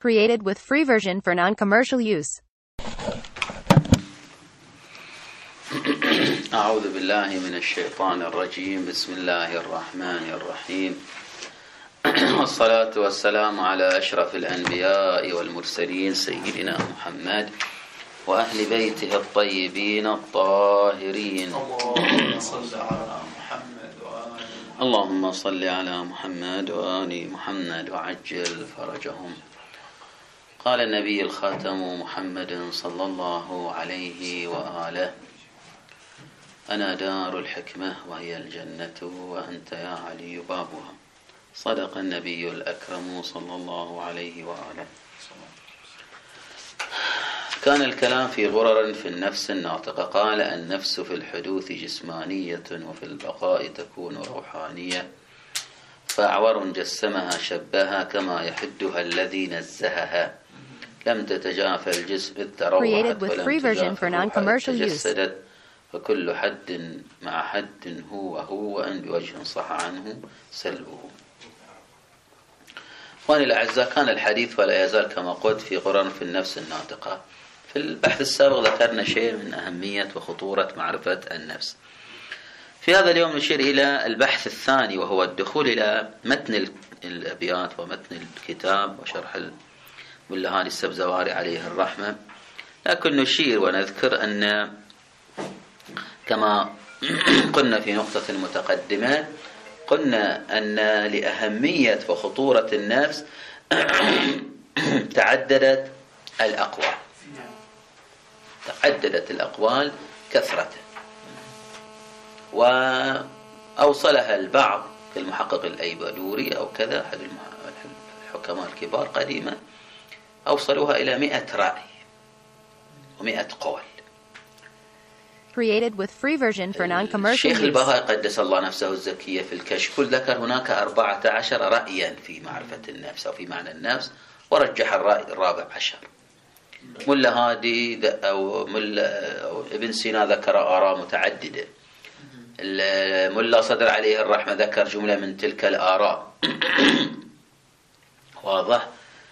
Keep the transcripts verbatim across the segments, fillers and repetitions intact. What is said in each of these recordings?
Created with free version for non-commercial use. أعوذ بالله من الشيطان الرجيم. بسم الله الرحمن الرحيم. والصلاة والسلام على أشرف الأنبياء والمرسلين سيدنا محمد وأهل بيته الطيبين الطاهرين. اللهم صل على محمد وآل محمد وعجل فرجهم. قال النبي الخاتم محمد صلى الله عليه وآله: أنا دار الحكمة وهي الجنة وأنت يا علي بابها. صدق النبي الأكرم صلى الله عليه وآله. كان الكلام في غرر في النفس الناطقة. قال: النفس في الحدوث جسمانية وفي البقاء تكون روحانية، فأعور جسمها شبهها كما يحدها الذي نزهها. لم تتجافى الجسم إذ تروحت ولم تجافى الروح تجسدت، فكل حد مع حد هو هو وأن بوجه صح عنه سلبه. أخواني الأعزاء، كان الحديث ولا يزال كما قلت في غرر في النفس الناطقة. في البحث السابق ذكرنا شيء من أهمية وخطورة معرفة النفس. في هذا اليوم نشير إلى البحث الثاني، وهو الدخول إلى متن الأبيات ومتن الكتاب وشرح الملا هاني السبزواري عليه الرحمة. لكن نشير ونذكر أن كما قلنا في نقطة المتقدمة، قلنا أن لأهمية وخطورة النفس تعددت الأقوال تعددت الأقوال كثرة، وأوصلها البعض كالمحقق الأيبادوري أو كذا أحد الحكماء الكبار قديما، أوصلوها إلى مئة رأي ومئة قول. Created with free version for non-commercial الشيخ use. البهائي قدس الله نفسه الزكية في الكشف ذكر هناك أربعة عشر رأيا في معرفة النفس أو في معنى النفس، ورجح الرأي الرابع عشر. ملا هادي أو ملا أو ابن سينا ذكر آراء متعددة. ملا صدر عليه الرحمة ذكر جملة من تلك الآراء. واضح.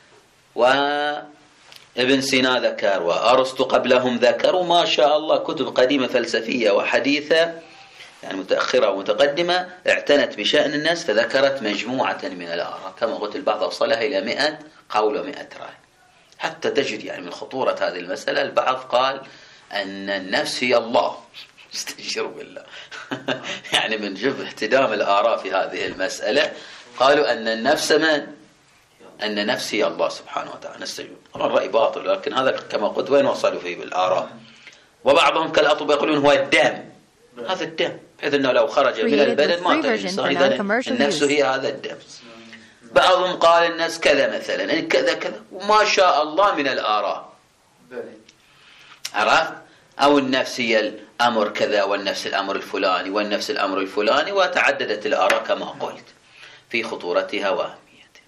وابن سينا ذكر، وأرسطو قبلهم ذكر، وما شاء الله كتب قديمة فلسفية وحديثة يعني متأخرة ومتقدمة اعتنت بشأن الناس فذكرت مجموعة من الآراء. كما قلت البعض أوصلها إلى مئة قول ومئة رأي. حتى تجد يعني من خطورة هذه المسألة البعض قال أن النفس هي الله. استجر بالله. يعني من جب احتدام الآراء في هذه المسألة قالوا أن النفس من؟ أن نفس هي الله سبحانه وتعالى. نستجر. طبعا رأي باطل، لكن هذا كما قلت وين وصلوا فيه بالآراء. وبعضهم كالأطباء يقولون هو الدم، هذا الدم، بحيث أنه لو خرج من البدن مات الإنسان، إذا النفس هي هذا الدم. بعضهم قال الناس كذا مثلا كذا كذا، وما شاء الله من الآراء. عرفت؟ أو النفس هي الأمر كذا، والنفس الأمر الفلاني، والنفس الأمر الفلاني، وتعددت الآراء كما قلت في خطورتها وأهميتها.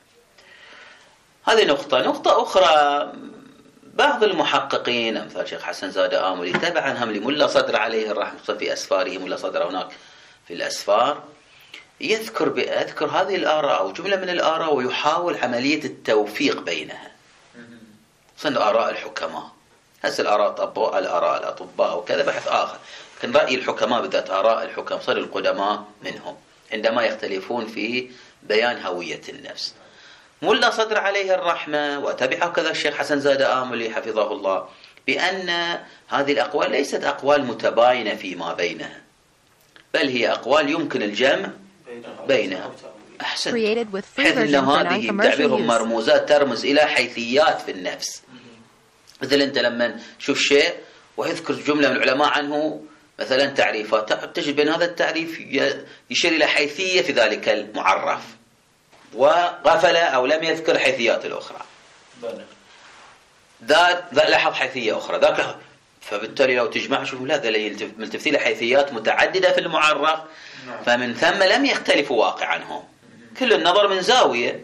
هذه نقطة. نقطة أخرى، بعض المحققين أمثال شيخ حسن زادة آملي تبعا هم لملا صدر عليه الرحمة في أسفاره، ملا صدر هناك في الأسفار، يذكر بأذكر هذه الآراء أو جملة من الآراء ويحاول عملية التوفيق بينها. صنع آراء الحكماء، هسه الآراء الأطباء الآراء الأطباء وكذا بحث آخر، لكن رأي الحكماء بالذات آراء الحكماء صار القدماء منهم عندما يختلفون في بيان هوية النفس. ملا صدر عليه الرحمة وتبعه كذا الشيخ حسن زادة آملي حفظه الله بأن هذه الأقوال ليست أقوال متباينة فيما بينها، بل هي أقوال يمكن الجمع بينها. أحسن، حيث أن هذه تعبيرهم مرموزات ترمز إلى حيثيات في النفس. مثل أنت لما تشوف شيء ويذكر جملة من العلماء عنه مثلا تعريفات، تجد بأن هذا التعريف يشير إلى حيثية في ذلك المعرف، وغفل أو لم يذكر حيثيات الأخرى. ذا لاحظ حيثية أخرى ذاك، فبالتالي لو تجمع شوفوا لا ذا ملتفتين لحيثيات متعددة في المعرف، فمن ثم لم يختلفوا واقعا، كل النظر من زاوية.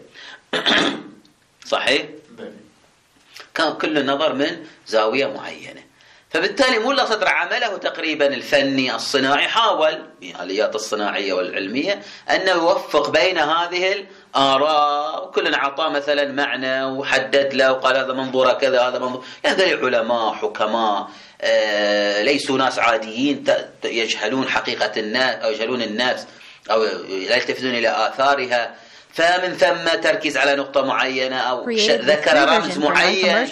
صحيح؟ كان كل النظر من زاوية معينة. فبالتالي ملا صدر عمله تقريبا الفني الصناعي حاول بالآليات الصناعية والعلمية أنه يوفق بين هذه الآراء، وكل أعطاه مثلا معنى وحدد له وقال هذا منظوره كذا هذا منظور. يعني علماء حكماء آه ليسوا ناس عاديين يجهلون حقيقة الناس أو يجهلون الناس أو لا يلتفتون إلى آثارها، فمن ثم تركيز على نقطة معينة أو ذكر رمز معين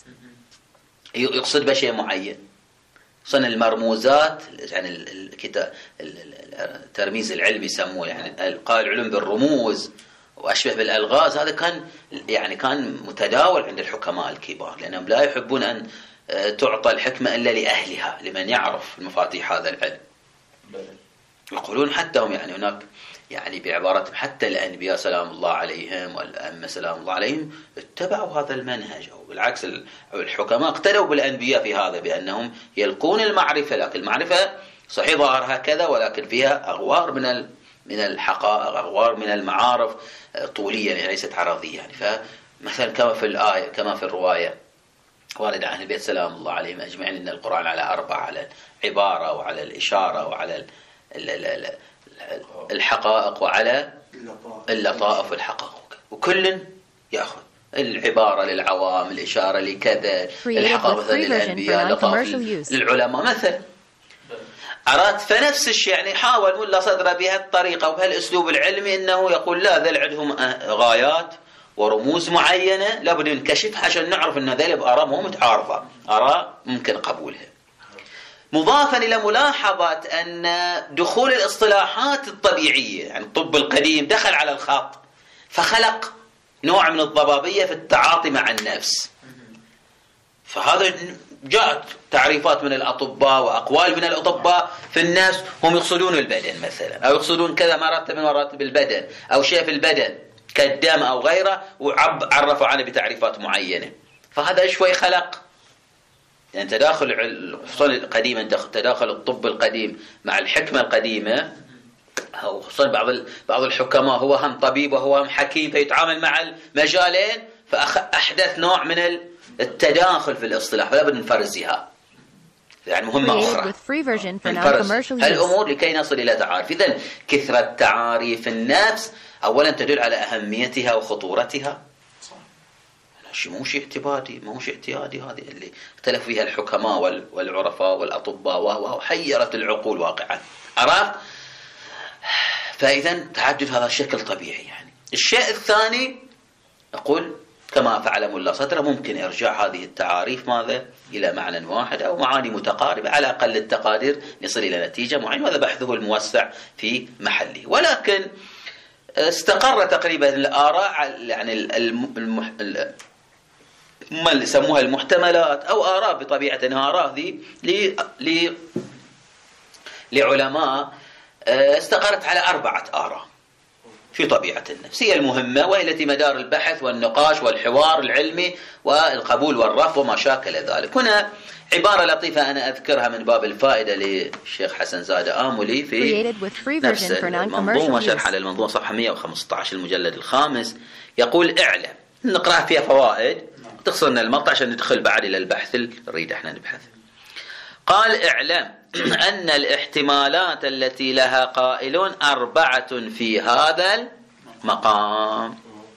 يقصد بشيء معين. صنع المرموزات يعني الكتاب الترميز العلمي يسموه، يعني قال العلوم بالرموز وأشبه بالألغاز. هذا كان يعني كان متداول عند الحكماء الكبار، لأنهم لا يحبون أن تعطى الحكمة إلا لأهلها، لمن يعرف مفاتيح هذا العلم. يقولون حتى هم يعني هناك يعني بعبارتهم حتى الأنبياء سلام الله عليهم والأئمة سلام الله عليهم اتبعوا هذا المنهج، أو بالعكس الحكماء اقتدوا بالأنبياء في هذا بأنهم يلقون المعرفة، لكن المعرفة صحيح ظاهرها كذا ولكن فيها أغوار من من الحقائق، أغوار من المعارف طوليا يعني ليست عرضية. يعني فمثلا كما في الآية كما في الرواية وارد عن البيت سلام الله عليهم أجمعين أن القرآن على أربع، على العبارة وعلى الإشارة وعلى الحقائق وعلى اللطائف والحقائق، وكل يأخذ العبارة للعوام، الإشارة لكذا، الحقائق للأنبياء، اللطائف للعلماء مثلا. أراد فنفس الشيء يعني حاول ملا صدر بهالطريقة وبهالأسلوب العلمي أنه يقول لا ذل عندهم غايات ورموز معينة لابد نكشفها عشان نعرف أن ذلك بآراء مو متعارضة، آراء ممكن قبولها. مضافا إلى ملاحظة أن دخول الاصطلاحات الطبيعية يعني الطب القديم دخل على الخط فخلق نوع من الضبابية في التعاطي مع النفس. فهذا جاءت تعريفات من الأطباء وأقوال من الأطباء في النفس هم يقصدون البدن مثلا، أو يقصدون كذا مراتب من مراتب البدن أو شيء في البدن كالدم أو غيره، وعرفوا عنه بتعريفات معينة. فهذا شوي خلق يعني تداخل القديم، تداخل الطب القديم مع الحكمة القديمة. خصوصا بعض بعض الحكماء هو هم طبيب وهو هم حكيم فيتعامل مع المجالين، فأحدث نوع من التداخل في الاصطلاح، فلا بد نفرزها يعني مهمة أخرى نفرز هالأمور لكي نصل إلى تعارف. إذن كثرة تعاريف النفس أولا تدل على أهميتها وخطورتها، شيء مو شيء اعتبادي مو شيء اعتيادي، هذه اللي اختلف فيها الحكماء والعرفاء والأطباء وهو حيرت العقول واقعا. عرفت؟ فإذا تعدد هذا الشكل طبيعي. يعني الشيء الثاني أقول كما فعل ملا صدر ممكن إرجاع هذه التعاريف ماذا إلى معنى واحد أو معاني متقاربة على أقل التقادير نصل إلى نتيجة معينة، وهذا بحثه الموسع في محله. ولكن استقر تقريبا الآراء يعني الم... ما اللي يسموها المحتملات أو آراء بطبيعة آراء ذي ل... لعلماء استقرت على أربعة آراء في طبيعة النفس هي المهمة، وهي التي مدار البحث والنقاش والحوار العلمي والقبول والرفض وما شاكل ذلك. هنا عبارة لطيفة أنا أذكرها من باب الفائدة للشيخ حسن زادة آملي في نفس المنظومة شرح على المنظومة صفحة مئة وخمسة عشر المجلد الخامس. يقول اعلم، نقرأ فيها فوائد تخصرنا المقطع عشان ندخل بعد إلى البحث اللي نريد احنا نبحث. قال اعلم أن الاحتمالات التي لها قائلون أربعة في هذا المقام.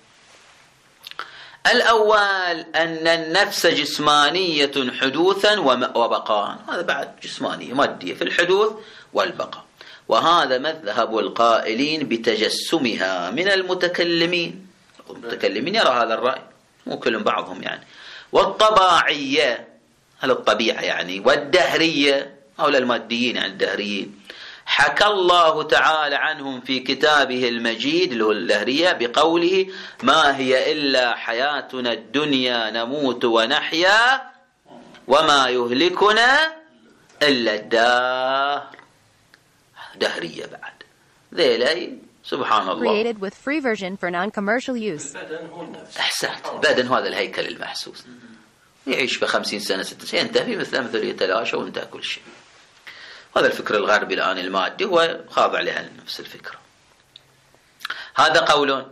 الأول أن النفس جسمانية حدوثا وبقاء، هذا بعد جسمانية مادية في الحدوث والبقاء، وهذا مذهب القائلين بتجسمها من المتكلمين. المتكلمين يرى هذا الرأي مو كلهم بعضهم يعني، والطباعية هل الطبيعة يعني، والدهرية هؤلاء الماديين يعني الدهريين. حكى الله تعالى عنهم في كتابه المجيد اللي هو الدهرية بقوله ما هي إلا حياتنا الدنيا نموت ونحيا وما يهلكنا إلا الدهر. دهرية بعد ذيلي سبحان الله. Created with free version for non-commercial use. أحسنت. البدن هذا الهيكل المحسوس يعيش بخمسين سنة ستة سنة ينتهي مثل مثل يتلاشى وانتهى كل شيء. هذا الفكر الغربي الآن المادي هو خاضع لها نفس الفكرة. هذا قول.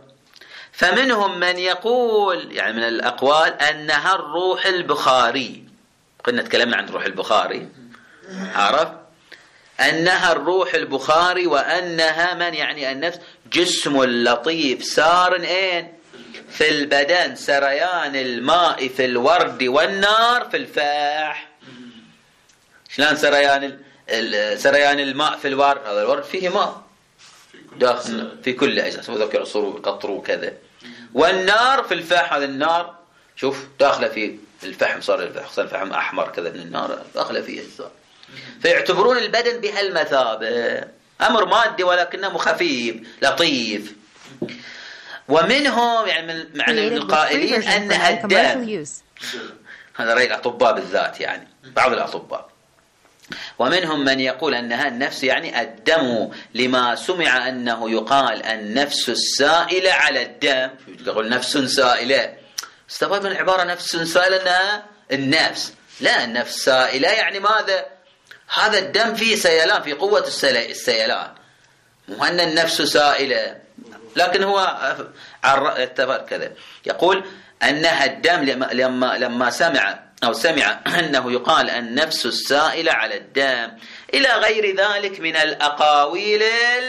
فمنهم من يقول يعني من الأقوال أنها الروح البخاري قلنا تكلمنا عن روح البخاري، عرف أنها الروح البخاري، وأنها من يعني النفس جسم لطيف سار إين في البدن، سريان الماء في الورد والنار في الفاح. شلون سريان سريان الماء في الورد؟ هذا الورد فيه ماء داخل في كل أجزاء، ذكر الصروف قطر وكذا. والنار في الفاح، هذا النار شوف داخله في الفحم، صار الفحم صار الفحم أحمر كذا من النار داخله فيه أجزاء. فيعتبرون البدن بهالمثابة، أمر مادي ولكنه خفيف لطيف. ومنهم يعني من معنى من القائلين أنها الدم، هذا رأي الأطباء بالذات، يعني بعض الأطباء. ومنهم من يقول أنها النفس يعني الدم، لما سمع أنه يقال النفس السائلة على الدم، يقول نفس سائلة، استفاد من العبارة نفس سائلة أنها النفس، لا النفس سائلة يعني ماذا؟ هذا الدم فيه سيلان، في قوة السيلان، مو أن النفس سائلة، لكن هو اعتبر كذا. يقول أنها الدم لما لما سمع أو سمع أنه يقال النفس السائلة على الدم، إلى غير ذلك من الأقاويل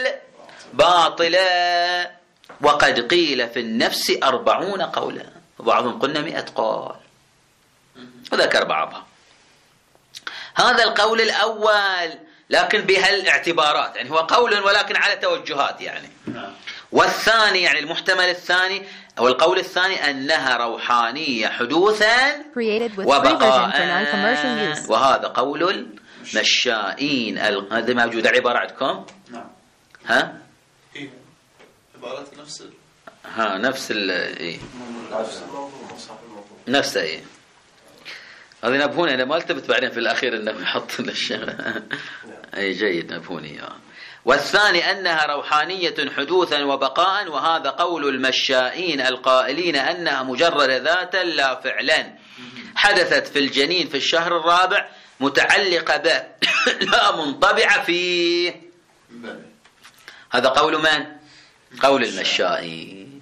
الباطلة. وقد قيل في النفس أربعون قولا، وبعضهم قلنا مئة قول، وذكر بعضها. هذا القول الأول، لكن بهالاعتبارات، يعني هو قول ولكن على توجهات يعني. والثاني يعني المحتمل الثاني أو القول الثاني أنها روحانية حدوثا وبقاء، وهذا قول المشائين. هذا موجود عبارة عندكم؟ نعم. ها؟ إيه عبارات نفس ال... ها نفس ال إيه نفس الموضوع صح الموضوع نفسه إيه. هذه نبهوني أنا ما التفت بعدين في الأخير إنه يحط الشغلة. أي جيد نبهوني آه. والثاني أنها روحانية حدوثا وبقاء، وهذا قول المشائين القائلين أنها مجرد ذاتا لا فعلا، حدثت في الجنين في الشهر الرابع، متعلقة به لا منطبع فيه. هذا قول من؟ قول المشائين.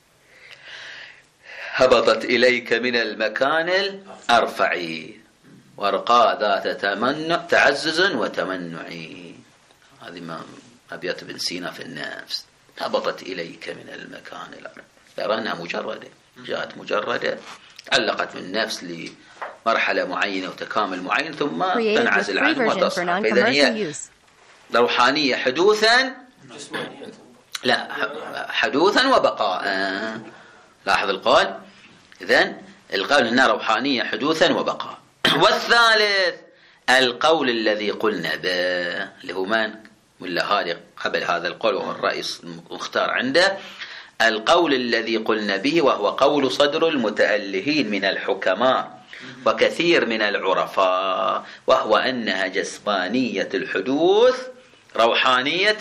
هبطت إليك من المكان الأرفع، ورقاء ذات تمنع تعزز وتمنع. هذه ما أبيات ابن سينا في النفس. هبطت إليك من المكان الأرفع، يرى أنها مجردة، جاءت مجردة، علقت بالنفس لمرحلة معينة وتكامل معين، ثم تنعزل عنه وتصحى. فإذا هي روحانية حدوثا، لا حدوثا وبقاء. لاحظ القول. إذن القول أنها روحانية حدوثا وبقاء. والثالث القول الذي قلنا به، اللي هو من ولا هذا قبل هذا القول، وهو الرئيس المختار عنده، القول الذي قلنا به، وهو قول صدر المتألهين من الحكماء وكثير من العرفاء، وهو أنها جسمانية الحدوث روحانية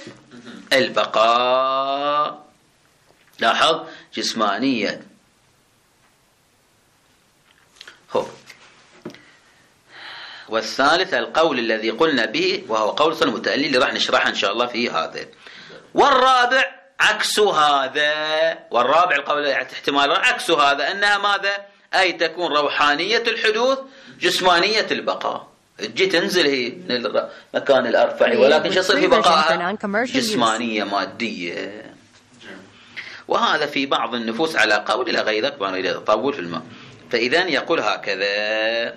البقاء. لاحظ جسمانية هو. والثالث القول الذي قلنا به، وهو قول صدر المتألهين اللي راح نشرحه إن شاء الله في هذا. والرابع عكس هذا، والرابع القول احتمال عكس هذا، أنها ماذا؟ أي تكون روحانية الحدوث جسمانية البقاء، تجي تنزل هي من المكان الأرفع، ولكن شو يصير في بقائها؟ جسمانية مادية. وهذا في بعض النفوس على قول إلى غير ذلك، وأنا إذا أطول في الماء. فإذن يقول هكذا.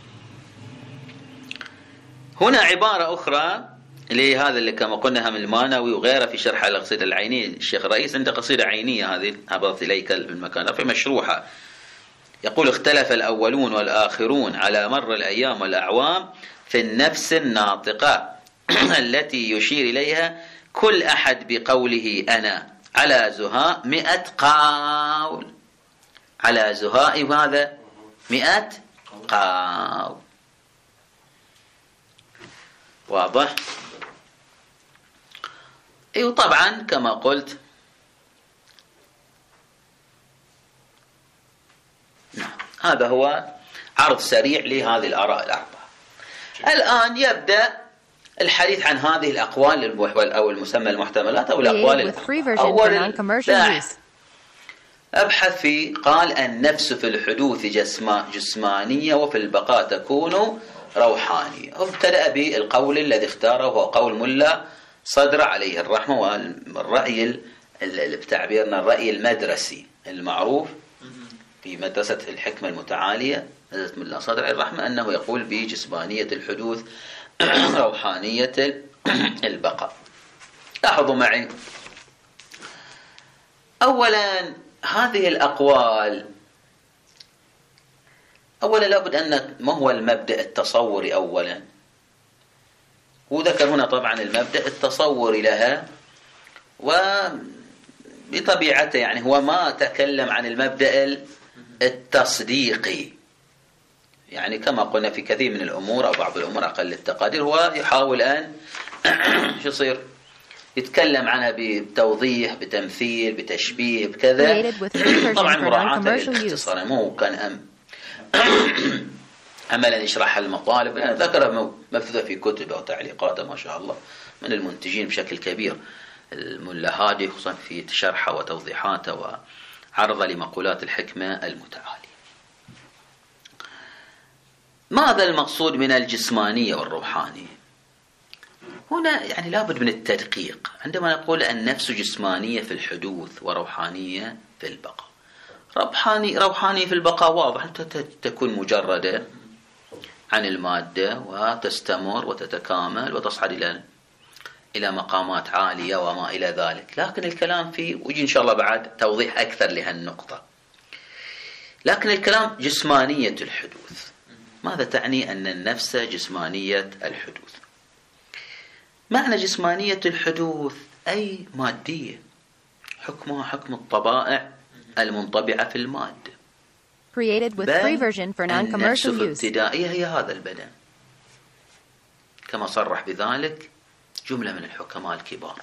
هنا عبارة أخرى لهذا اللي كما قلنا هم المانوي وغيره في شرح القصيدة العينية. الشيخ الرئيس عنده قصيدة عينية هذه هبطت إليك المكان في مشروحة. يقول: اختلف الأولون والآخرون على مر الأيام والأعوام في النفس الناطقة التي يشير إليها كل أحد بقوله أنا، على زهاء مئة قول، على زهاء ماذا؟ مئة قول. واضح؟ اي وطبعا كما قلت نعم هذا هو عرض سريع لهذه الآراء الأربعة. الآن يبدأ الحديث عن هذه الأقوال أو المسمى المحتملات أو الأقوال الأول. أبحث في قال النفس في الحدوث جسمانية وفي البقاء تكون روحانية. ابتدأ بالقول الذي اختاره هو قول ملا صدر عليه الرحمة، والرأي بتعبيرنا الرأي المدرسي المعروف في مدرسة الحكمة المتعالية مدرسة ملا صدر عليه الرحمة أنه يقول بجسمانية الحدوث روحانية البقاء. لاحظوا معي أولا هذه الأقوال، أولا لابد أن ما هو المبدأ التصوري أولا، وذكر هنا طبعا المبدأ التصوري لها، وبطبيعته يعني هو ما تكلم عن المبدأ التصديقي، يعني كما قلنا في كثير من الأمور أو بعض الأمور أقل التقادير هو يحاول أن شو يصير يتكلم عنها بتوضيح بتمثيل بتشبيه بكذا، طبعا مراعاة للاختصار، مو كان أم عملا يشرح المطالب، يعني ذكر مبثوثة في كتب أو تعليقات ما شاء الله من المنتجين بشكل كبير، الملا هادي خصوصا في شرحه وتوضيحاته وعرضه لمقولات الحكمة المتعالية. ماذا المقصود من الجسمانية والروحانية؟ هنا يعني لابد من التدقيق عندما نقول النفس جسمانية في الحدوث وروحانية في البقاء. روحاني روحانية في البقاء واضح تكون مجردة عن المادة وتستمر وتتكامل وتصعد إلى إلى مقامات عالية وما إلى ذلك، لكن الكلام فيه ويجي إن شاء الله بعد توضيح أكثر لهالنقطة. لكن الكلام جسمانية الحدوث، ماذا تعني أن النفس جسمانية الحدوث؟ معنى جسمانية الحدوث أي مادية، حكمها حكم الطبائع المنطبعة في المادة. Created with free version for non-commercial use. الابتدائية هي هذا البدن، كما صرح بذلك جملة من الحكماء الكبار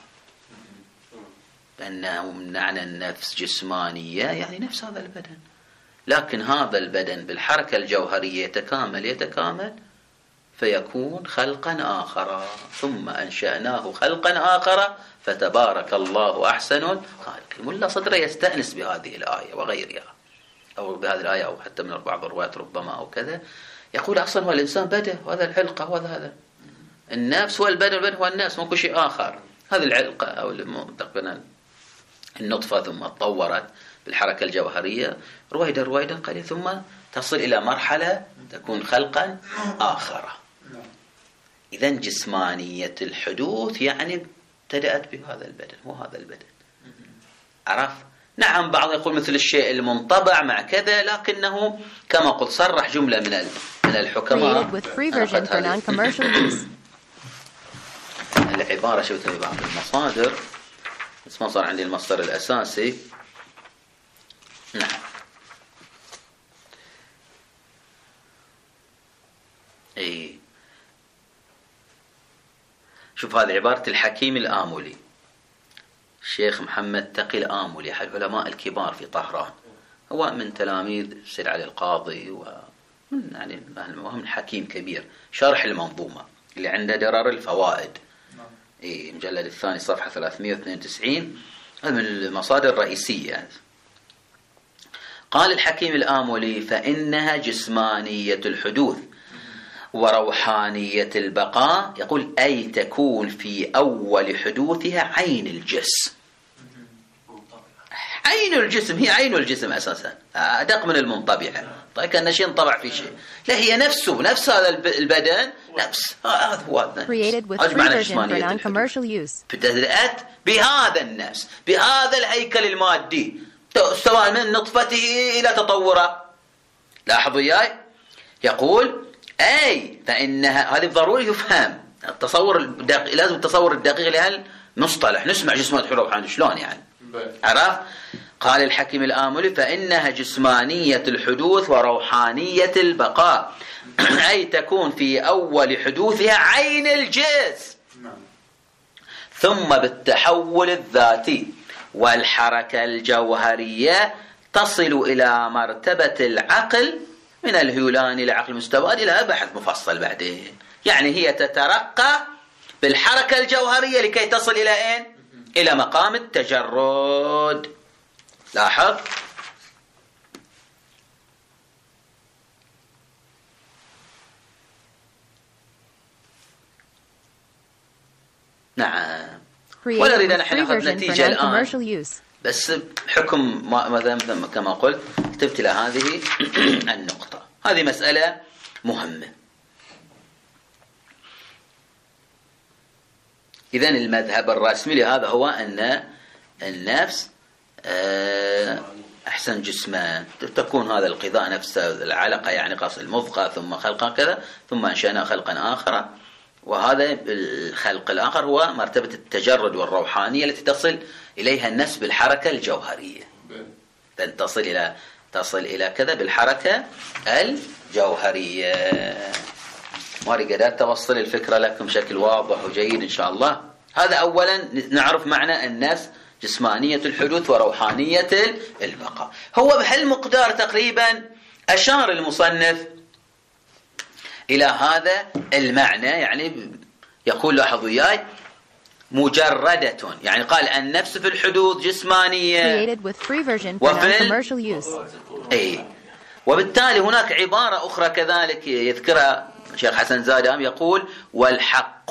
بأنه معنى النفس جسمانية يعني نفس هذا البدن، لكن هذا البدن بالحركة الجوهرية يتكامل يتكامل فيكون خلقا آخر، ثم أنشأناه خلقا آخر فتبارك الله أحسن الخالقين. ملا صدر يستأنس بهذه الآية وغيرها، أو بهذه الآية أو حتى من بعض الروايات ربما أو كذا، يقول أصلا هو الإنسان بدن، وهذا الحلقة وهذا هذا النفس هو البدن، والبدن هو النفس، مو كل شيء آخر. هذه العلقة أو تقريبا النطفة ثم تطورت بالحركة الجوهرية رويدا رويدا قليلا ثم تصل إلى مرحلة تكون خلقا آخر. إذن جسمانية الحدوث يعني ابتدأت بهذا البدن وهذا البدن. عرف؟ نعم بعض يقول مثل الشيء المنطبع مع كذا، لكنه كما قلت صرح جملة من من الحكماء العبارة شفتها في بعض المصادر، بس ما صار عندي المصدر الأساسي. نعم اي شوف هذه عبارة الحكيم الآملي، الشيخ محمد تقي الآملي أحد العلماء الكبار في طهران، هو من تلاميذ سيد علي القاضي ومن يعني من حكيم كبير. شرح المنظومة اللي عنده درر الفوائد اي مجلد الثاني صفحة ثلاثمئة واثنين وتسعين، هذا من المصادر الرئيسية. قال الحكيم الآملي فإنها جسمانية الحدوث وروحانية البقاء، يقول أي تكون في أول حدوثها عين الجسم. عين الجسم هي عين الجسم أساسا، أدق من المنطبعة. طيب كان شيء انطبع في شيء، لا هي نفسه نفس هذا البدن، نفس هذا هو أجمعنا جسمانية الحدوث ابتدأت بهذا النفس بهذا الهيكل المادي سواء من نطفته إلى تطوره. لاحظوا إياي يقول أي فإنها، هذه ضروري يفهم التصور الدقيق، لازم التصور الدقيق لهذا المصطلح. نسمع جسمانية الحدوث شلون يعني عرف؟ قال الحكيم الآملي فإنها جسمانية الحدوث وروحانية البقاء، أي تكون في أول حدوثها عين الجسم، ثم بالتحول الذاتي والحركة الجوهرية تصل إلى مرتبة العقل، من الهيولان إلى عقل المستبعد إلى بحث مفصل بعدين. يعني هي تترقى بالحركة الجوهرية لكي تصل إلى أين؟ إلى مقام التجرد. لاحظ نعم. Created ولا نريد with أن احنا free نأخذ version for نتيجة الآن، non-commercial use. بس حكم ما مثلا كما قلت كتبت إلى هذه النقطة. هذه مسألة مهمة. إذن المذهب الرسمي لهذا هو أن النفس أحسن جسمان، تكون هذا القضاء نفسه العلقة يعني قص المضغة ثم خلقا كذا ثم أنشأنا خلقا آخر، وهذا الخلق الآخر هو مرتبة التجرد والروحانية التي تصل إليها النفس بالحركة الجوهرية، تصل إلى تصل إلى كذا بالحركة الجوهرية. ماري قدرت توصل الفكرة لكم بشكل واضح وجيد إن شاء الله. هذا أولا نعرف معنى النفس جسمانية الحدوث وروحانية البقاء. هو بهالمقدار تقريبا أشار المصنف إلى هذا المعنى، يعني يقول لاحظوا وياي مجردة، يعني قال النفس في الحدوث جسمانية وفي أي، وبالتالي هناك عبارة أخرى كذلك يذكرها الشيخ حسن زادام يقول والحق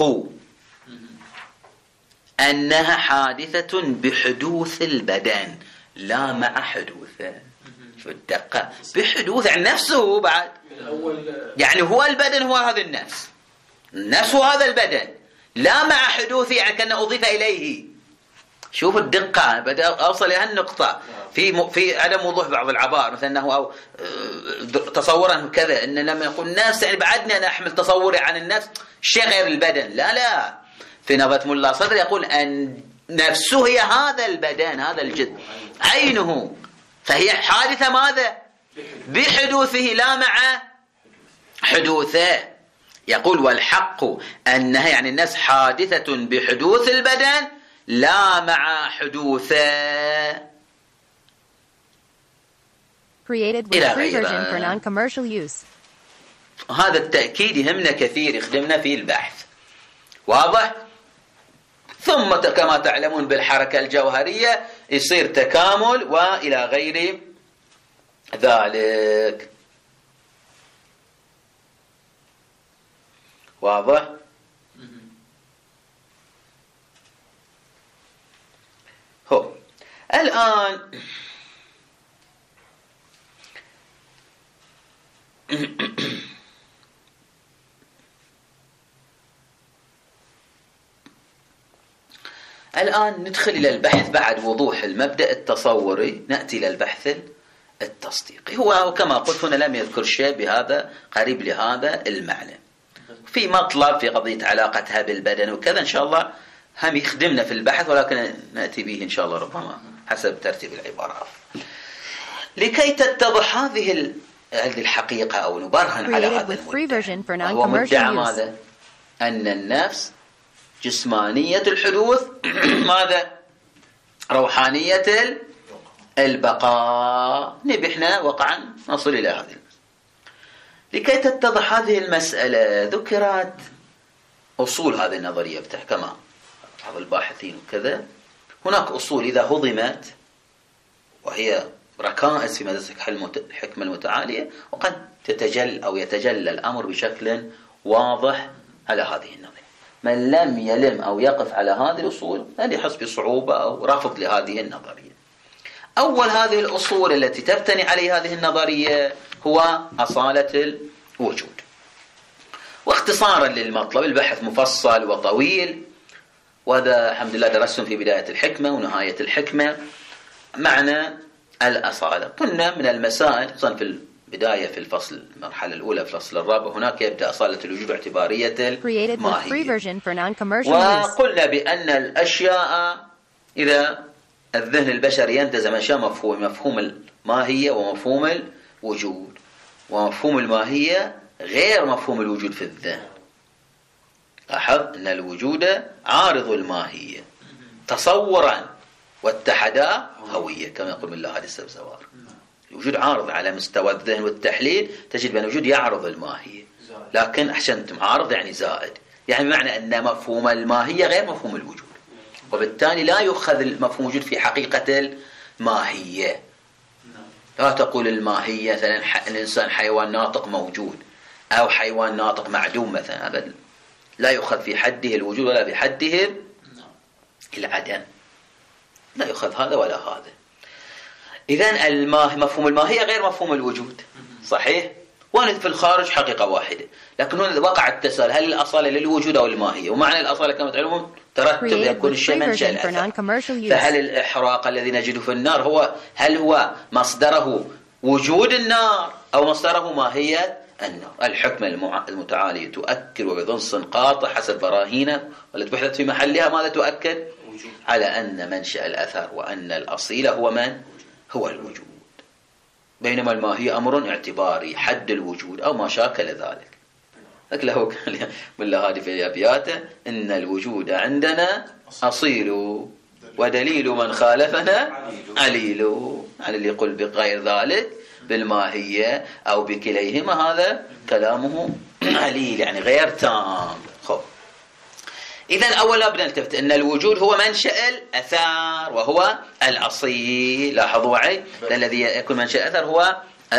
أنها حادثة بحدوث البدن لا مع حدوثه. شو الدقة؟ بحدوث عن نفسه بعد، يعني هو البدن هو هذا النفس، النفس هو هذا البدن لا مع حدوثه، يعني كأنه أضيف إليه. شوف الدقة، بدأ أوصل إلى هالنقطة في م... في عدم وضوح بعض العبارة، مثلا أنه أو تصورا كذا أن لما يقول نفس يعني بعدني أنا أحمل تصوري عن النفس شيء غير البدن. لا لا، في نظرة ملا صدر يقول أن نفسه هي هذا البدن، هذا الجد عينه، فهي حادثة ماذا؟ بحدوثه لا مع حدوثه. يقول والحق أنها يعني النفس حادثة بحدوث البدن لا مع حدوثه. Created with free version for non-commercial use. هذا التأكيد يهمنا كثير، يخدمنا في البحث. واضح؟ ثم كما تعلمون بالحركة الجوهرية يصير تكامل وإلى غير ذلك. واضح؟ هو الآن الآن ندخل إلى البحث بعد وضوح المبدأ التصوري، نأتي إلى البحث التصديقي. هو كما قلت هنا لم يذكر شيء بهذا قريب لهذا المعنى. في مطلب في قضية علاقتها بالبدن وكذا إن شاء الله هم يخدمنا في البحث، ولكن نأتي به إن شاء الله ربما حسب ترتيب العبارات لكي تتضح هذه الحقيقة أو نبرهن على هذا المدعى. هو مدعى ماذا؟ أن النفس جسمانية الحدوث ماذا؟ روحانية البقاء. نبي احنا وقعا نصل إلى هذه. لكي تتضح هذه المسألة ذكرت أصول هذه النظرية كما بعض الباحثين وكذا. هناك أصول إذا هضمت وهي ركائز في مدرسة الحكمة المتعالية، وقد تتجل أو يتجلى الأمر بشكل واضح على هذه النظرية. من لم يلم أو يقف على هذه الأصول قد يحس بصعوبة أو رفض لهذه النظرية. أول هذه الأصول التي تبتني عليها هذه النظرية هو أصالة الوجود. واختصارا للمطلب، البحث مفصل وطويل، وهذا الحمد لله درسهم في بداية الحكمة ونهاية الحكمة معنى الأصالة. قلنا من المسائل خصوصا في البداية في الفصل المرحلة الأولى في الفصل الرابع هناك يبدأ أصالة الوجود باعتبارية الماهية، وقلنا بأن الأشياء إذا الذهن البشري ينتزع أشياء مفهوم مفهوم الماهية ومفهوم الوجود، ومفهوم الماهية غير مفهوم الوجود في الذهن. لاحظ أن الوجود عارض الماهية تصورا واتحدا هوية كما يقول من الله هذه السبزوار. الوجود عارض على مستوى الذهن والتحليل، تجد بأن الوجود يعرض الماهية، لكن أحسنتم عارض يعني زائد، يعني بمعنى أن مفهوم الماهية غير مفهوم الوجود، وبالتالي لا يؤخذ مفهوم الوجود في حقيقة الماهية. لا تقول الماهية مثلا الإنسان حيوان ناطق موجود أو حيوان ناطق معدوم مثلا، هذا لا يؤخذ في حده الوجود ولا في حده العدم، لا يؤخذ هذا ولا هذا. إذن الماهي مفهوم الماهية غير مفهوم الوجود، صحيح؟ وأنا في الخارج حقيقة واحدة، لكن هنا وقع التساؤل هل الأصالة للوجود أو الماهية؟ ومعنى الأصالة كما تعلمون ترتب يكون الشيء منشأ الأثر. فهل الإحراق الذي نجده في النار هو هل هو مصدره وجود النار أو مصدره ماهية النار؟ الحكم المتعالي تؤكد وبنص قاطع حسب براهينه والتي بحثت في محلها ماذا تؤكد؟ على أن منشأ الأثر وأن الأصيل هو من؟ هو الوجود، بينما الماهية أمر اعتباري حد الوجود أو ما شاكل ذلك. له بالله هذه في أبياته إن الوجود عندنا أصيل ودليل من خالفنا عليل، يعني اللي يقول بغير ذلك بالماهية أو بكليهما هذا كلامه عليل، يعني غير تام. خب إذن أولا بنلتفت أن الوجود هو منشأ الأثر وهو الأصيل. لاحظوا معي الذي يكون منشأ الأثر هو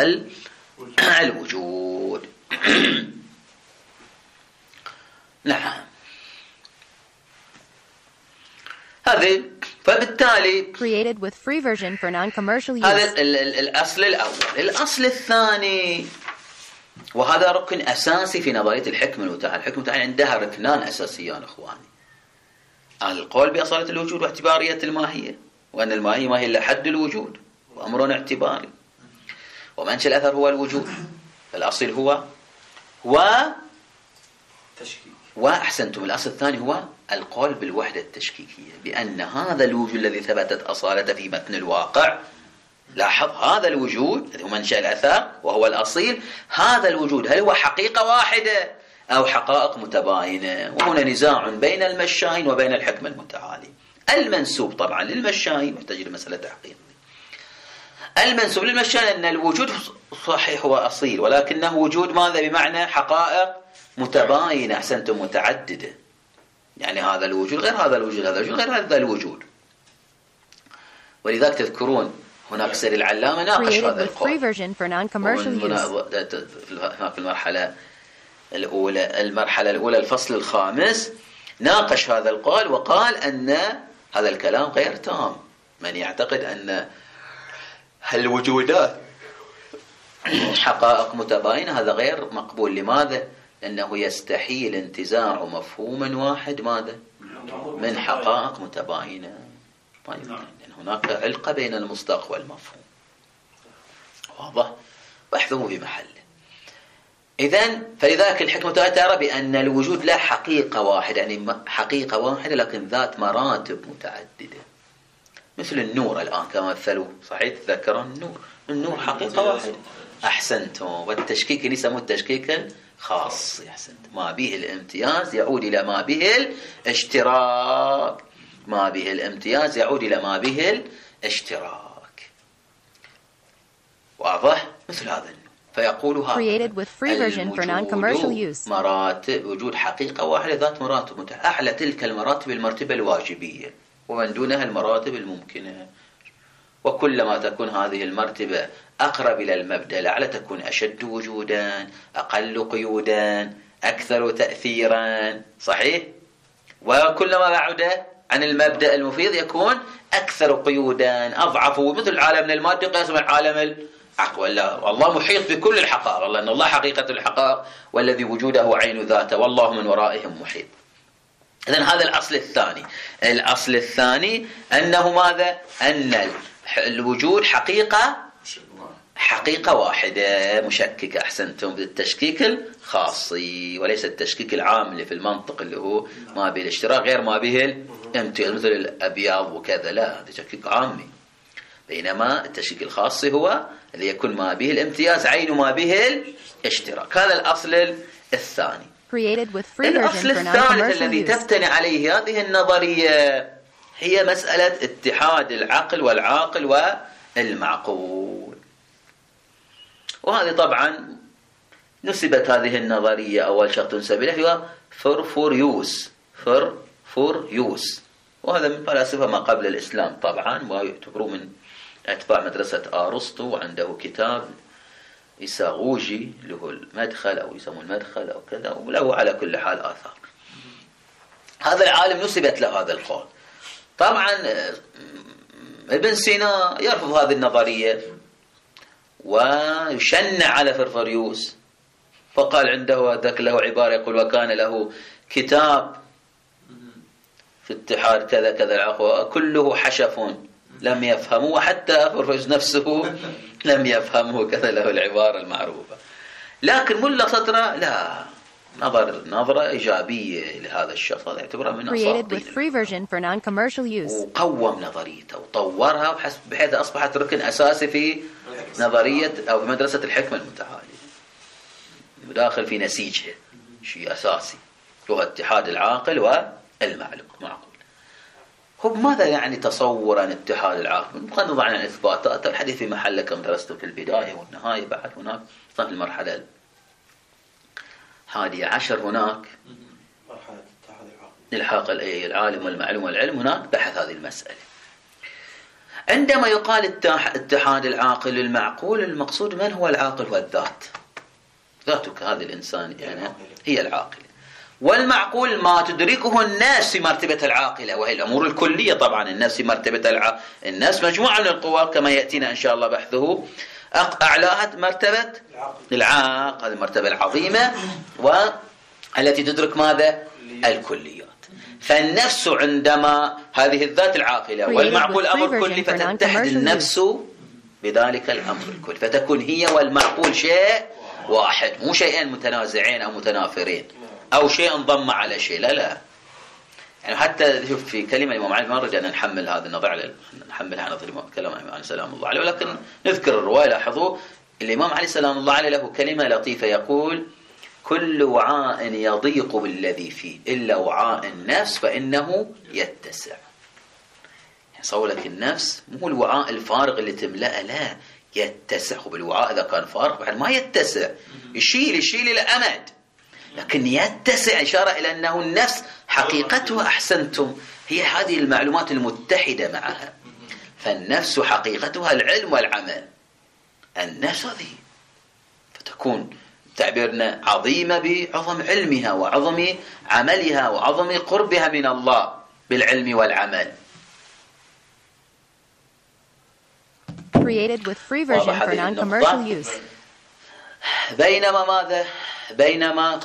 الوجود. نعم هذه فبالتالي created with free version for non-commercial use. هذا الأصل الأول. الأصل الثاني وهذا ركن أساسي في نظرية الحكم المتعالي. الحكم المتعالي عندها ركنان أساسيان أخواني: القول بأصالة الوجود واعتبارية الماهية، وأن الماهية ما هي إلا حد الوجود وأمر اعتباري، ومنشأ الأثر هو الوجود، الأصل هو و تشكيك. وأحسنتم الأصل الثاني هو القول بالوحدة التشكيكية، بأن هذا الوجود الذي ثبتت أصالته في متن الواقع، لاحظ هذا الوجود الذي هو منشأ الأثر وهو الأصيل، هذا الوجود هل هو حقيقة واحدة أو حقائق متباينة؟ وهنا نزاع بين المشاهين وبين الحكم المتعالي. المنسوب طبعا للمشاهين محتاج لمسألة تحقيق. المنسوب للمشاهين أن الوجود صحيح هو أصيل، ولكنه وجود ماذا؟ بمعنى حقائق متباينة، أحسنتم، متعددة. يعني هذا الوجود غير هذا الوجود، هذا الوجود غير هذا الوجود. ولذلك تذكرون هناك سير العلامة ناقش هذا القول في المرحلة الأولى المرحلة الأولى الفصل الخامس ناقش هذا القول وقال أن هذا الكلام غير تام. من يعتقد أن الوجودات حقائق متباينة هذا غير مقبول. لماذا؟ لأنه يستحيل انتزاع مفهوم واحد ماذا؟ من حقائق متباينة. لأن هناك علقة بين المصداق والمفهوم. واضح؟ بحثه في محله. إذن فلذلك الحكمة ترى بأن الوجود لا حقيقة واحدة، يعني حقيقة واحدة لكن ذات مراتب متعددة، مثل النور الآن كما مثلوا، صحيح تذكرون النور، النور حقيقة واحدة. أحسنتم. والتشكيك اللي يسموه التشكيك الخاص، أحسنت، ما به الامتياز يعود إلى ما به الاشتراك، ما به الامتياز يعود إلى ما به الاشتراك. واضح؟ مثل هذا النور. فيقولها created with free version for non-commercial use. مراتب وجود حقيقة واحدة ذات مراتب متعددة. أعلى تلك المراتب المرتبة الواجبية، ومن دونها المراتب الممكنة. وكلما تكون هذه المرتبة أقرب إلى المبدأ الأعلى تكون أشد وجودا، أقل قيودا، أكثر تأثيرا، صحيح؟ وكلما بعد عن المبدأ المفيد يكون أكثر قيودا، أضعف، مثل العالم المادي قياس من العالم العقل. الله محيط بكل الحقائق، الله أن الله حقيقة الحقائق والذي وجوده عين ذاته، والله من ورائهم محيط. إذن هذا الأصل الثاني. الأصل الثاني أنه ماذا؟ أن الوجود حقيقة حقيقة واحدة مشككة، أحسنتم، بالتشكيك الخاصي وليس التشكيك العام اللي في المنطق اللي هو ما به الاشتراك غير ما به الامتياز مثل الأبياض وكذا، لا، هذا تشكيك عامي. بينما التشكيك الخاصي هو الذي يكون ما به الامتياز عين ما به الاشتراك. هذا الأصل الثاني. الأصل الثالث الذي تبتني عليه هذه النظرية هي مسألة اتحاد العقل والعاقل والمعقول. وهذه طبعا نسبت هذه النظرية أول شرط تنسب له هو فرفوريوس فرفوريوس وهذا من فلاسفة ما قبل الإسلام طبعا، ويعتبروا من أتباع مدرسة أرسطو، وعنده كتاب إساغوجي اللي هو المدخل أو يسموه المدخل أو كذا، وله على كل حال آثار. هذا العالم نسبت له هذا القول، طبعا ابن سينا يرفض هذه النظرية ويشنع على فرفريوس، فقال عنده ذاك له عبارة يقول: وكان له كتاب في اتحاد كذا كذا العقل كله حشف لم يفهمه، وحتى فرفريوس نفسه لم يفهمه، كذا له العبارة المعروفة. لكن ملا صدرة لا، نظر نظرة إيجابية لهذا الشخص، هذا يعتبره من أساطير، وقوم نظريته وطورها بحيث أصبحت ركن أساسي في نظرية أو في مدرسة الحكمة المتعالية، داخل في نسيجها شيء أساسي هو اتحاد العاقل والمعلوم. معقول هو ماذا يعني تصور عن اتحاد العاقل؟ بغض النظر عن الإثباتات، الحديث في محله كما درسته في البداية والنهاية. بعد هناك في المرحلة الحادية عشر هناك مرحلة اتحاد العاقل، أي العالم والمعلوم والعلم، هناك بحث هذه المسألة. عندما يقال اتحاد العاقل للمعقول، المقصود من هو العاقل؟ هو الذات، ذاتك هذا الإنسان يعني هي العاقل، والمعقول ما تدركه الناس في مرتبة العاقلة، وهي الأمور الكلية. طبعا الناس في مرتبة الع... الناس مجموعة من القوى كما يأتينا إن شاء الله بحثه. أعلاها مرتبة العاقل، هذه المرتبة العظيمة والتي تدرك ماذا؟ الكليات. فالنفس عندما هذه الذات العاقلة والمعقول أمر كلي، فتتحد النفس بذلك الأمر الكلي، فتكون هي والمعقول شيء واحد، مو شيئين متنازعين أو متنافرين أو شيء انضم على شيء. لا لا، يعني حتى شوف في كلمة الإمام علي ما رجعنا نحمل هذا النظر، نحملها نظر الإمام كلام الإمام سلام الله عليه، ولكن نذكر الرواية. لاحظوا الإمام علي سلام الله عليه له كلمة لطيفة يقول: كل وعاء يضيق بالذي فيه إلا وعاء النفس فإنه يتسع. يعني صولك النفس مو الوعاء الفارغ اللي تملأه، لا، يتسع. بالوعاء إذا كان فارغ بعد ما يتسع، يشيل يشيل إلى أمد، لكن يتسع إشارة إلى أنه النفس حقيقتها أحسنتم هي هذه المعلومات المتحدة معها. فالنفس حقيقتها العلم والعمل، النفس هذه فتكون تعبيرنا عظيمة بعظم علمها وعظم عملها وعظم قربها من الله بالعلم والعمل. Created with free version for non-commercial use. بينما ماذا؟ بينما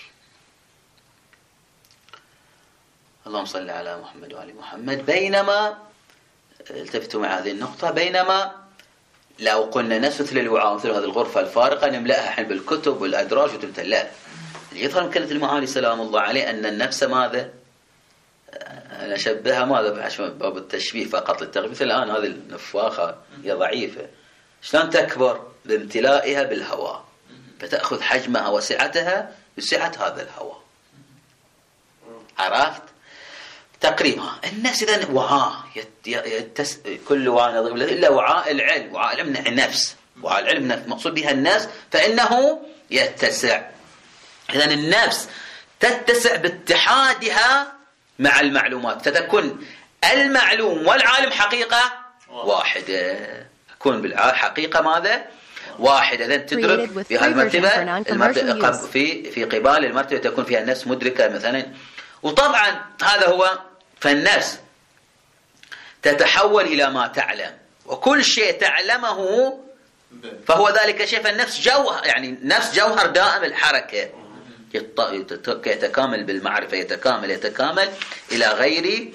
اللهم صل على محمد وعلى محمد. بينما التفتوا مع هذه النقطة، بينما لو قلنا نفس مثل الوعاء مثل هذه الغرفة الفارقة نملأها حين بالكتب والأدراج وتمتلأ، لا، اللي يظهر من كلمة المعالي سلام الله عليه أن النفس ماذا؟ أنا أشبهها ماذا عشان باب التشبيه فقط للتغيير. مثل الآن هذه النفاخة هي ضعيفة، شلون تكبر؟ بامتلائها بالهواء، فتأخذ حجمها وسعتها بسعة هذا الهواء. عرفت؟ تقريبا النفس إذن وعاء يتس... كل وعاء إلا وعاء العلم. وعاء العلم النفس، وعاء العلم مقصود بها النفس، فإنه يتسع. إذن النفس تتسع باتحادها مع المعلومات، فتكون المعلوم والعالم حقيقة واحدة، تكون بالحقيقة ماذا؟ واحدة. إذن تدرك في هالمرتبة المرتبة في في قبال المرتبة تكون فيها النفس مدركة مثلا. وطبعا هذا هو، فالنفس تتحول إلى ما تعلم، وكل شيء تعلمه فهو ذلك شيء. فالنفس جوهر، يعني نفس جوهر دائم الحركة، يتكامل بالمعرفة، يتكامل يتكامل إلى غير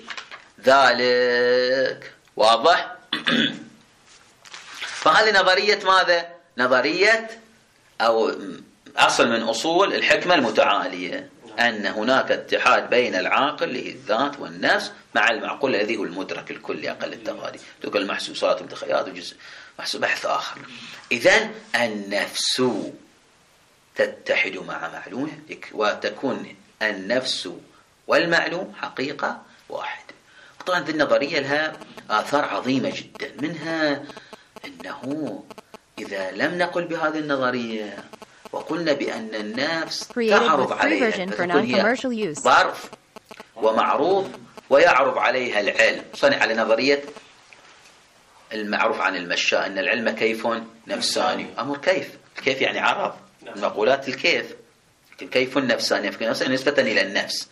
ذلك. واضح؟ فهذه نظرية ماذا؟ نظرية أو أصل من أصول الحكمة المتعالية، أن هناك اتحاد بين العاقل اللي هي الذات والنفس مع المعقول الذي هو المدرك الكلي أقل التغالي، تلك المحسوسات والمتخيلات وجزء محسوس بحث آخر. إذن النفس تتحد مع معلومه وتكون النفس والمعلوم حقيقة واحدة. طبعا هذه النظرية لها آثار عظيمة جدا، منها أنه إذا لم نقل بهذه النظرية وقلنا بأن النفس تعرض عليها تكون هي ظرف ومعروض ويعرض عليها العلم، صنع على نظرية المعروف عن المشاء أن العلم كيف نفساني. أمر كيف، الكيف يعني عرض، المقولات الكيف، كيف النفساني، نسبة إلى النفس.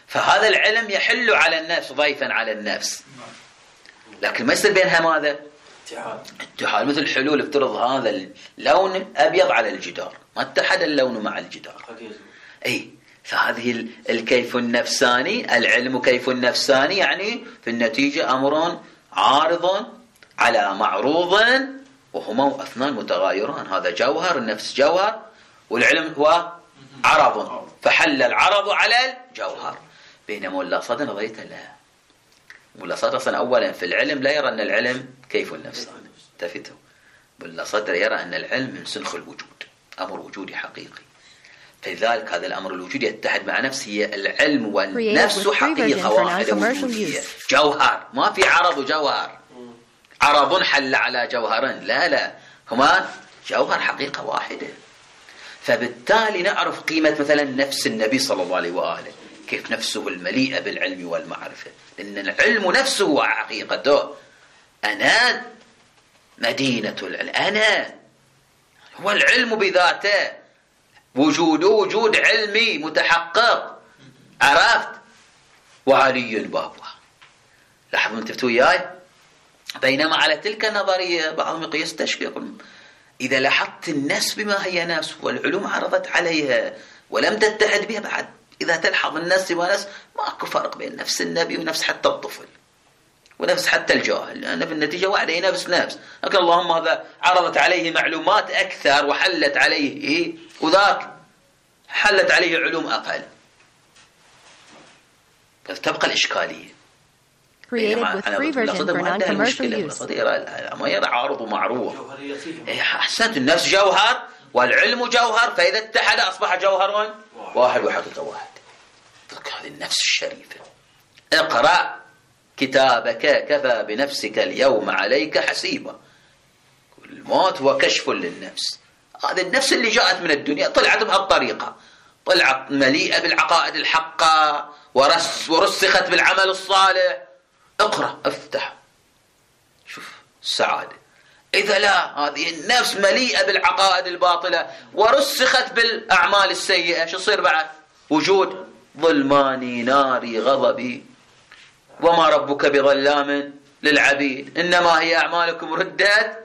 فهذا العلم يحل على النفس ضيفا على النفس، لكن ما يصير بينها ماذا؟ اتحاد. اتحاد، مثل حلول افترض هذا اللون الأبيض على الجدار، ما اتحد اللون مع الجدار. أي فهذه الكيف النفساني، العلم كيف النفساني، يعني في النتيجة أمر عارض على معروض وهما اثنان متغايران، هذا جوهر، النفس جوهر، والعلم هو عرض، فحل العرض على الجوهر. بينما ملا صدر نظريته لا، ملا صدر أصلا أولا في العلم لا يرى أن العلم كيف النفساني، التفتوا، ملا صدر يرى أن العلم من سنخ الوجود، أمر وجودي حقيقي، فلذلك هذا الأمر الوجودي يتحد مع نفسه. العلم والنفس حقيقة واحدة وجودية، جوهر، ما في عرض وجوهر، عرض حل على جوهرين، لا لا، هما جوهر حقيقة واحدة. فبالتالي نعرف قيمة مثلا نفس النبي صلى الله عليه وآله، كيف نفسه المليئة بالعلم والمعرفة، لأن العلم نفسه وحقيقته. أنا مدينة العلم، أنا هو العلم بذاته، وجوده وجود علمي متحقق، عرفت؟ وعلي بابه. لاحظوا انتبهتوا وياي؟ بينما على تلك النظرية بعضهم يستشكي، يقول إذا لاحظت النفس بما هي نفس والعلوم عرضت عليها ولم تتحد بها بعد، إذا تلحظ النفس ونفس ماكو فرق بين نفس النبي ونفس حتى الطفل ونفس حتى الجاهل، لأن في النتيجة واحدة هي نفس نفس، لكن اللهم هذا عرضت عليه معلومات أكثر وحلت عليه إيه، وذاك حلت عليه علوم أقل، فتبقى الإشكالية. Created with free version for non-commercial use. ما يرى عارض ومعروض. أحسنت، النفس جوهر والعلم جوهر، فإذا اتحد أصبح جوهر واحد وحقيقة واحد. هذه النفس الشريفة. اقرأ كتابك كفى بنفسك اليوم عليك حسيبا. الموت هو كشف للنفس، هذه النفس اللي جاءت من الدنيا طلعت بهالطريقة، طلعت مليئة بالعقائد الحقة ورس ورسخت بالعمل الصالح. اقرأ، افتح، شوف السعادة. إذا لا، هذه النفس مليئة بالعقائد الباطلة ورسخت بالأعمال السيئة، شو يصير بعد؟ وجود ظلماني ناري غضبي، وما ربك بظلام للعبيد، إنما هي أعمالكم ردت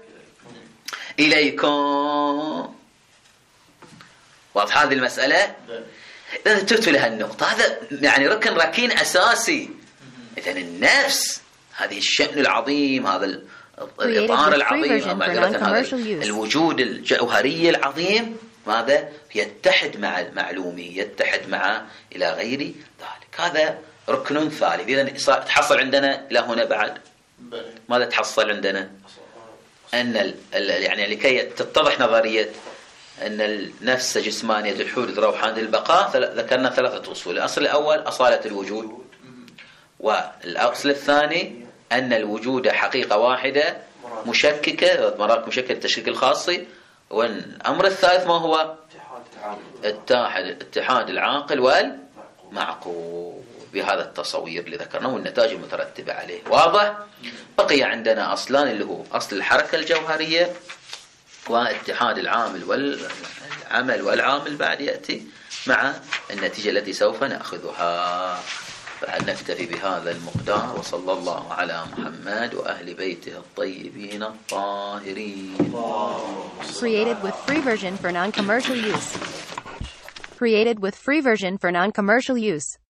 إليكم. واضح هذه المسألة؟ إذا ترتوا لها النقطة، هذا يعني ركن ركين أساسي. إذن النفس هذه الشأن العظيم، هذا الإطار العظيم، الوجود الجوهري العظيم، ماذا يتحد مع المعلومي، يتحد مع إلى غير ذلك. هذا ركن ثالث. إذا تحصل عندنا إلى هنا بعد ماذا تحصل عندنا؟ أن يعني لكي تتضح نظرية أن النفس جسمانية الحدوث روحانية البقاء، ذكرنا ثلاثة أصول. الأصل الأول أصالة الوجود، والأصل الثاني أن الوجود حقيقة واحدة مشككة، مرات مشككة التشكيك الخاصي، والأمر الثالث ما هو؟ اتحاد اتحاد العاقل والمعقول بهذا التصوير اللي ذكرناه والنتائج المترتبة عليه. واضح؟ بقي عندنا أصلان، اللي هو أصل الحركة الجوهرية واتحاد العامل والعمل والعامل بعد يأتي مع النتيجة التي سوف نأخذها. فنكتفي بهذا المقدار، وصلى الله على محمد وأهل بيته الطيبين الطاهرين. Created with free version for non-commercial use. Created with free version for non-commercial use.